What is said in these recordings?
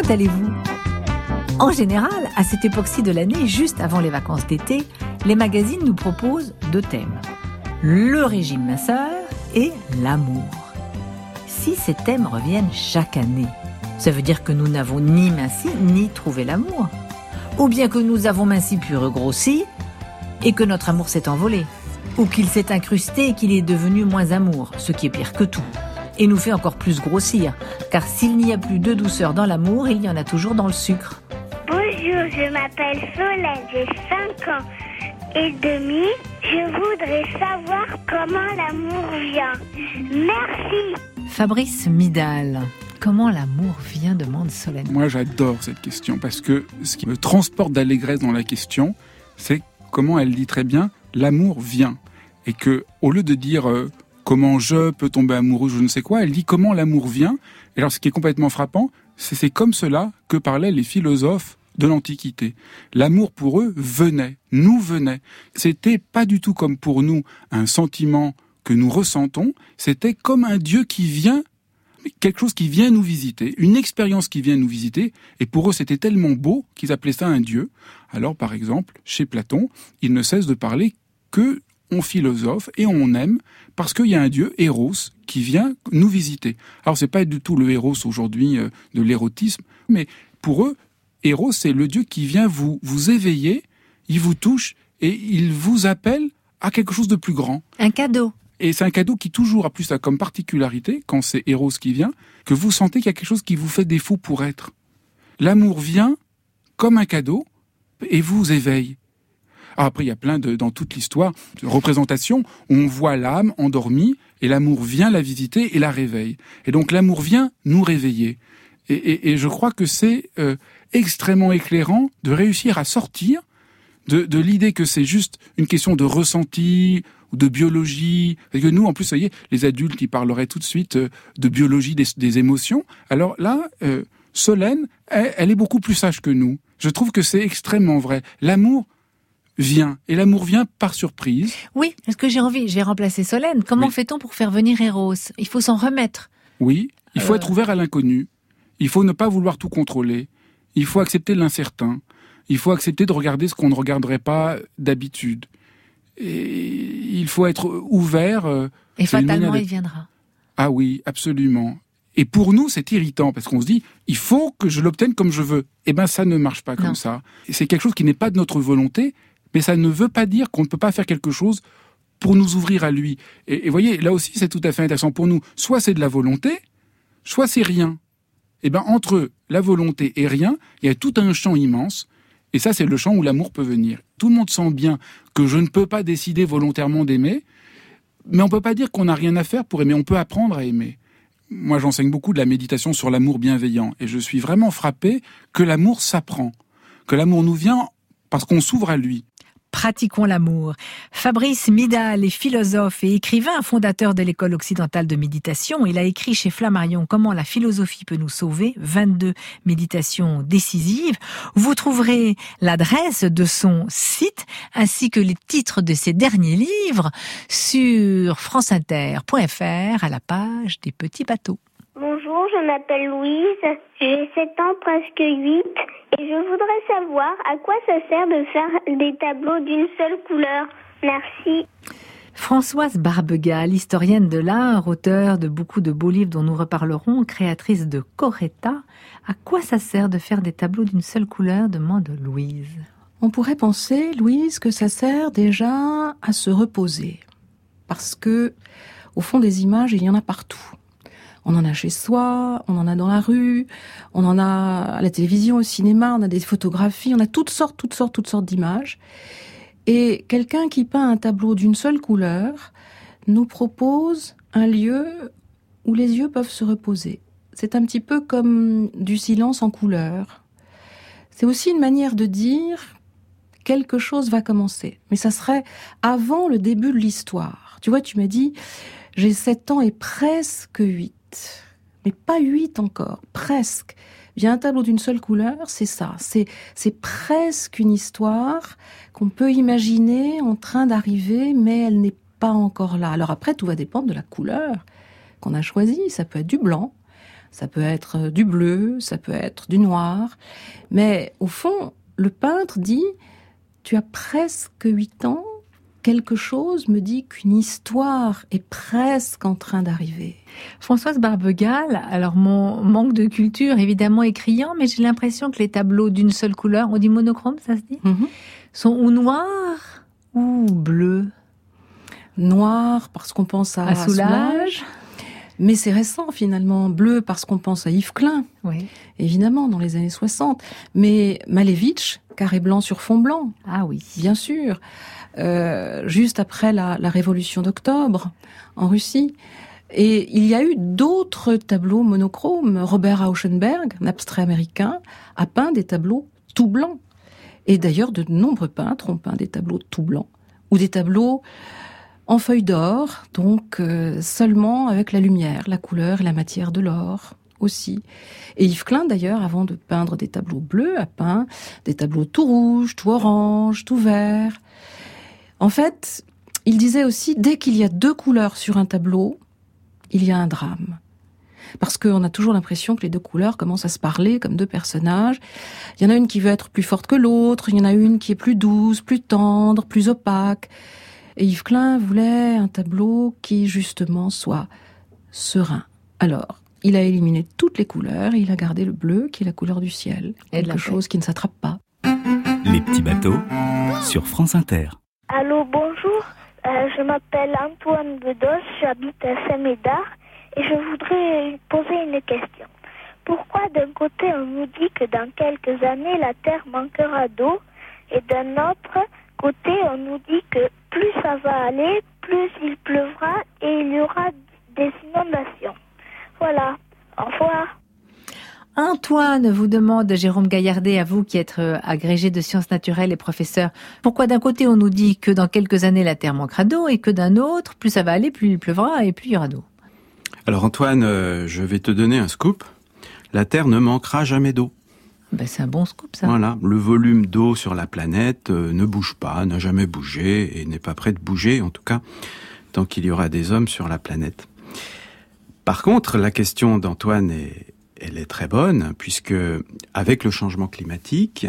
allez-vous ? En général, à cette époque-ci de l'année, juste avant les vacances d'été, les magazines nous proposent 2 thèmes. Le régime minceur et l'amour. Si ces thèmes reviennent chaque année, ça veut dire que nous n'avons ni minci ni trouvé l'amour. Ou bien que nous avons minci puis regrossi et que notre amour s'est envolé. Ou qu'il s'est incrusté et qu'il est devenu moins amour, ce qui est pire que tout. Et nous fait encore plus grossir, car s'il n'y a plus de douceur dans l'amour, il y en a toujours dans le sucre. Bonjour, je m'appelle Solène, j'ai 5 ans et demi. Je voudrais savoir comment l'amour vient. Merci. Fabrice Midal, comment l'amour vient, demande Solène. Moi, j'adore cette question parce que ce qui me transporte d'allégresse dans la question, c'est comment elle dit très bien « l'amour vient ». Et que, au lieu de dire comment je peux tomber amoureux, je ne sais quoi, elle dit comment l'amour vient. Et alors, ce qui est complètement frappant, c'est comme cela que parlaient les philosophes de l'Antiquité. L'amour pour eux venait, nous venait. C'était pas du tout comme pour nous un sentiment que nous ressentons, c'était comme un Dieu qui vient, quelque chose qui vient nous visiter, une expérience qui vient nous visiter, et pour eux c'était tellement beau qu'ils appelaient ça un Dieu. Alors par exemple, chez Platon, il ne cesse de parler que on philosophe et on aime parce qu'il y a un Dieu, Eros, qui vient nous visiter. Alors c'est pas du tout le Eros aujourd'hui de l'érotisme, mais pour eux, Eros c'est le Dieu qui vient vous éveiller, il vous touche et il vous appelle à quelque chose de plus grand. Un cadeau. Et c'est un cadeau qui toujours a plus ça comme particularité, quand c'est Eros qui vient, que vous sentez qu'il y a quelque chose qui vous fait défaut pour être. L'amour vient comme un cadeau et vous éveille. Alors après, il y a plein dans toute l'histoire de représentations où on voit l'âme endormie et l'amour vient la visiter et la réveille. Et donc l'amour vient nous réveiller. Et je crois que c'est extrêmement éclairant de réussir à sortir de l'idée que c'est juste une question de ressenti ou de biologie. Parce que nous, en plus, vous voyez, les adultes, ils parleraient tout de suite de biologie des émotions. Alors là, Solène, elle est beaucoup plus sage que nous. Je trouve que c'est extrêmement vrai. L'amour vient. Et l'amour vient par surprise. Oui, parce que je vais remplacer Solène. Comment fait-on pour faire venir Eros ? Il faut s'en remettre. Oui, il faut être ouvert à l'inconnu. Il faut ne pas vouloir tout contrôler. Il faut accepter l'incertain. Il faut accepter de regarder ce qu'on ne regarderait pas d'habitude. Et il faut être ouvert. Et fatalement, il viendra. Ah oui, absolument. Et pour nous, c'est irritant, parce qu'on se dit, il faut que je l'obtienne comme je veux. Eh ben, ça ne marche pas comme ça. C'est quelque chose qui n'est pas de notre volonté, mais ça ne veut pas dire qu'on ne peut pas faire quelque chose pour nous ouvrir à lui. Et voyez, là aussi, c'est tout à fait intéressant pour nous. Soit c'est de la volonté, soit c'est rien. Eh ben, entre la volonté et rien, il y a tout un champ immense. Et ça, c'est le champ où l'amour peut venir. Tout le monde sent bien que je ne peux pas décider volontairement d'aimer, mais on peut pas dire qu'on n'a rien à faire pour aimer. On peut apprendre à aimer. Moi, j'enseigne beaucoup de la méditation sur l'amour bienveillant. Et je suis vraiment frappé que l'amour s'apprend. Que l'amour nous vient parce qu'on s'ouvre à lui. Pratiquons l'amour. Fabrice Midal est philosophe et écrivain, fondateur de l'école occidentale de méditation. Il a écrit chez Flammarion Comment la philosophie peut nous sauver, 22 méditations décisives. Vous trouverez l'adresse de son site ainsi que les titres de ses derniers livres sur franceinter.fr à la page des petits bateaux. Bonjour, je m'appelle Louise, j'ai 7 ans, presque 8, et je voudrais savoir à quoi ça sert de faire des tableaux d'une seule couleur. Merci. Françoise Barbegal, historienne de l'art, auteure de beaucoup de beaux livres dont nous reparlerons, créatrice de Coretta. À quoi ça sert de faire des tableaux d'une seule couleur, demande Louise. On pourrait penser, Louise, que ça sert déjà à se reposer. Parce que, au fond des images, il y en a partout. On en a chez soi, on en a dans la rue, on en a à la télévision, au cinéma, on a des photographies, on a toutes sortes d'images. Et quelqu'un qui peint un tableau d'une seule couleur nous propose un lieu où les yeux peuvent se reposer. C'est un petit peu comme du silence en couleur. C'est aussi une manière de dire quelque chose va commencer. Mais ça serait avant le début de l'histoire. Tu vois, tu m'as dit, j'ai 7 ans et presque 8. Mais pas 8 encore, presque. Il y a un tableau d'une seule couleur, c'est ça. C'est presque une histoire qu'on peut imaginer en train d'arriver, mais elle n'est pas encore là. Alors après, tout va dépendre de la couleur qu'on a choisie. Ça peut être du blanc, ça peut être du bleu, ça peut être du noir. Mais au fond, le peintre dit, tu as presque 8 ans, quelque chose me dit qu'une histoire est presque en train d'arriver. Françoise Barbegal, alors mon manque de culture évidemment est criant, mais j'ai l'impression que les tableaux d'une seule couleur, on dit monochrome, ça se dit, sont ou noirs ou bleus. Noir parce qu'on pense à Soulages. Mais c'est récent finalement. Bleu parce qu'on pense à Yves Klein, oui. Évidemment dans les années 60. Mais Malevitch, carré blanc sur fond blanc. Ah oui. Bien sûr. Juste après la révolution d'octobre en Russie. Et il y a eu d'autres tableaux monochromes. Robert Rauschenberg, un abstrait américain, a peint des tableaux tout blancs. Et d'ailleurs, de nombreux peintres ont peint des tableaux tout blancs. Ou des tableaux en feuille d'or, donc seulement avec la lumière, la couleur et la matière de l'or aussi. Et Yves Klein, d'ailleurs, avant de peindre des tableaux bleus, a peint des tableaux tout rouges, tout orange, tout vert. En fait, il disait aussi, dès qu'il y a 2 couleurs sur un tableau, il y a un drame. Parce qu'on a toujours l'impression que les 2 couleurs commencent à se parler comme 2 personnages. Il y en a une qui veut être plus forte que l'autre, il y en a une qui est plus douce, plus tendre, plus opaque. Et Yves Klein voulait un tableau qui, justement, soit serein. Alors, il a éliminé toutes les couleurs et il a gardé le bleu, qui est la couleur du ciel. Quelque chose qui ne s'attrape pas. Les petits bateaux sur France Inter. Allô, bonjour. Je m'appelle Antoine Bedos, j'habite à Saint-Médard et je voudrais poser une question. Pourquoi d'un côté on nous dit que dans quelques années la terre manquera d'eau et d'un autre côté on nous dit que plus ça va aller, plus il pleuvra et il y aura des inondations. Voilà, au revoir. Antoine vous demande, Jérôme Gaillardet, à vous qui êtes agrégé de sciences naturelles et professeur, pourquoi d'un côté on nous dit que dans quelques années la terre manquera d'eau et que d'un autre, plus ça va aller, plus il pleuvra et plus il y aura d'eau? Alors Antoine, je vais te donner un scoop. La terre ne manquera jamais d'eau. Ben, c'est un bon scoop, ça. Voilà, le volume d'eau sur la planète ne bouge pas, n'a jamais bougé et n'est pas prêt de bouger, en tout cas, tant qu'il y aura des hommes sur la planète. Par contre, la question d'Antoine elle est très bonne, puisque avec le changement climatique,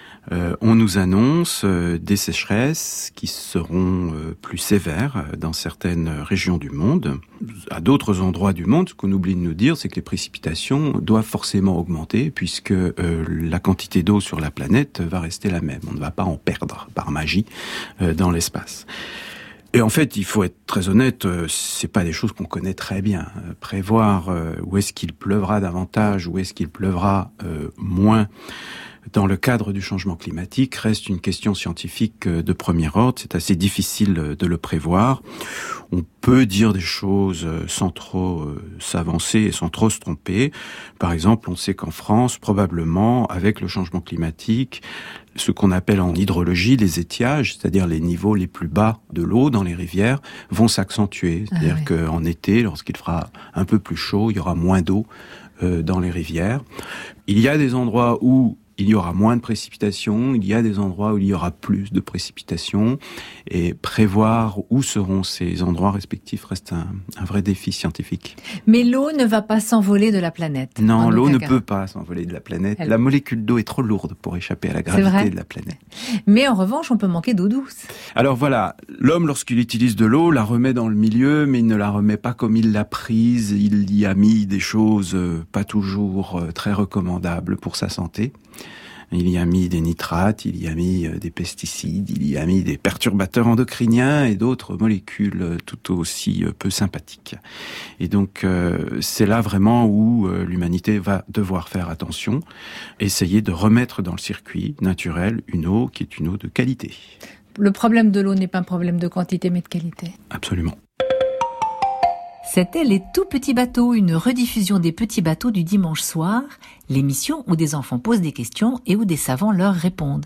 on nous annonce des sécheresses qui seront plus sévères dans certaines régions du monde. À d'autres endroits du monde, ce qu'on oublie de nous dire, c'est que les précipitations doivent forcément augmenter, puisque la quantité d'eau sur la planète va rester la même. On ne va pas en perdre par magie dans l'espace. Et en fait, il faut être très honnête, c'est pas des choses qu'on connaît très bien. Prévoir où est-ce qu'il pleuvra davantage, où est-ce qu'il pleuvra moins dans le cadre du changement climatique reste une question scientifique de premier ordre. C'est assez difficile de le prévoir. On peut dire des choses sans trop s'avancer et sans trop se tromper. Par exemple, on sait qu'en France, probablement, avec le changement climatique, ce qu'on appelle en hydrologie les étiages, c'est-à-dire les niveaux les plus bas de l'eau dans les rivières, vont s'accentuer. C'est-à-dire qu'en été, lorsqu'il fera un peu plus chaud, il y aura moins d'eau dans les rivières. Il y a des endroits où il y aura moins de précipitations, il y a des endroits où il y aura plus de précipitations, et prévoir où seront ces endroits respectifs reste un vrai défi scientifique. Mais l'eau ne va pas s'envoler de la planète. Non, l'eau ne peut pas s'envoler de la planète. La molécule d'eau est trop lourde pour échapper à la gravité de la planète. Mais en revanche, on peut manquer d'eau douce. Alors voilà, l'homme, lorsqu'il utilise de l'eau, la remet dans le milieu, mais il ne la remet pas comme il l'a prise. Il y a mis des choses pas toujours très recommandables pour sa santé. Il y a mis des nitrates, il y a mis des pesticides, il y a mis des perturbateurs endocriniens et d'autres molécules tout aussi peu sympathiques. Et donc c'est là vraiment où l'humanité va devoir faire attention, essayer de remettre dans le circuit naturel une eau qui est une eau de qualité. Le problème de l'eau n'est pas un problème de quantité mais de qualité. Absolument. C'était Les Tout Petits Bateaux, une rediffusion des Petits Bateaux du dimanche soir, l'émission où des enfants posent des questions et où des savants leur répondent.